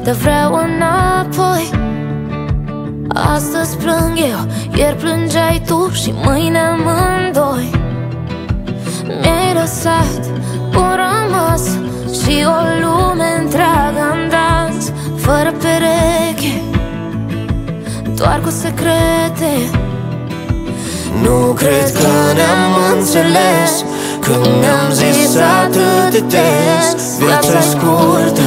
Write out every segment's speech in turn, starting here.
dar vreau înapoi. Astăzi plâng eu, ieri plângeai tu și mâine amândoi. Mi-ai lăsat un rămas și o lume întreagă în dans, fără pereche, doar cu secrete. Nu cred că ne-am înțeles când ne-am zis atât de des: viața-i scurtă,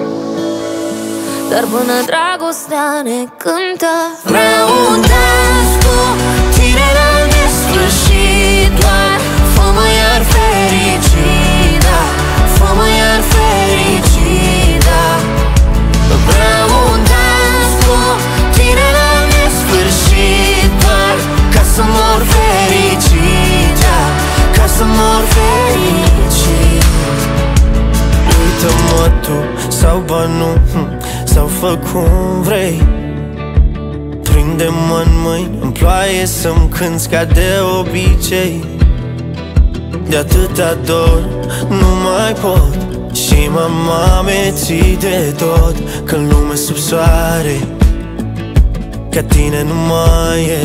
dar până dragostea ne cântă. vreau un dans cu tine la nesfârșit, doar fă-mă iar fericit, da, fă-mă iar fericit, da. Vreau un dans cu tine la nesfârșit, doar ca să mor fericit, da, ca să mor fericit. Uită-mă tu sau ba nu, sau fă cum vrei. Prinde-mă în mâini, în ploaie să-mi cânți ca de obicei. De atâta dor nu mai pot și m-am amețit de tot, când lume sub soare ca tine nu mai e.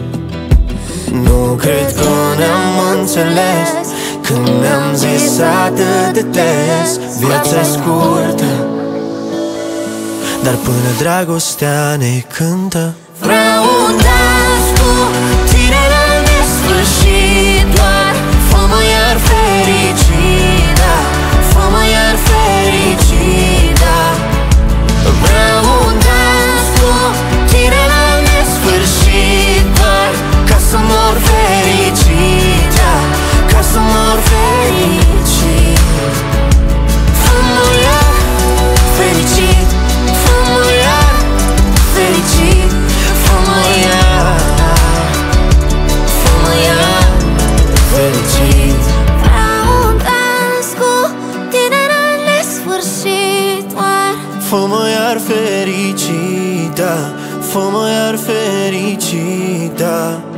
Nu cred că ne-am înțeles când ne-am zis atât de des: viața-i scurtă, dar până dragostea ne cântă. Vreau un dans cu tine la nesfârșit, doar fă-mă iar fericit, da, fă-mă iar fericit, da. Vreau un dans cu tine la nesfârșit, doar ca să mor fericit, da, ca să mor fericit. Fă-mă iar fericit, fă-mă iar fericit, fă-mă iar, fă-mă iar fericit. Vreau un dans cu tine la nesfârșit, doar Fă-mă iar fericit, da, fă-mă iar fericit, da.